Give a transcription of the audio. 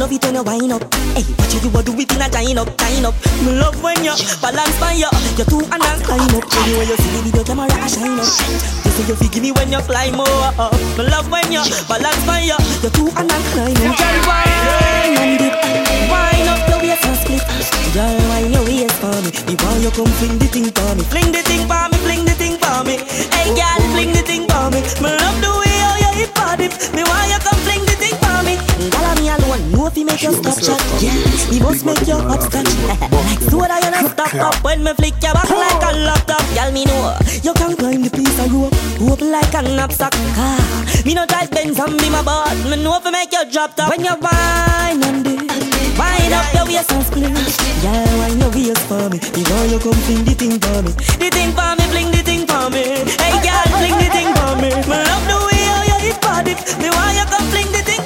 love it when you wind up. Hey, watch you do it in a giant up, giant up. Me love when you balance by you. You two and I climb up. Anyway you see the video camera a shine up. You say you forgive me when you climb up. Me love when you balance by you. You two and I climb up. Girl, wine and dip, wine up your waist and split. Girl, wine your waist for me. Before you come fling the thing for me, fling the thing for me, fling the thing for me. Hey, girl, fling the thing for me. Me love the way how you hip for it. Me want you come fling the thing for me. Girl, me alone, no if you make your stop shot. Yeah, me must make your upstretch. Like soda, you not stop up when me flick your back like a laptop. Girl, me know you can climb the piece of rope, rope like a knapsack. Me no drive Benz and be my boss. Me know if you make your drop top when you whine and dip. Wind up your waist and split. Yeah, wind your waist for me. You know you come fling the thing for me. The thing for me, fling the thing for me. Hey girl, fling the thing for me. Me love the way how you hit for it. Me want you come fling the thing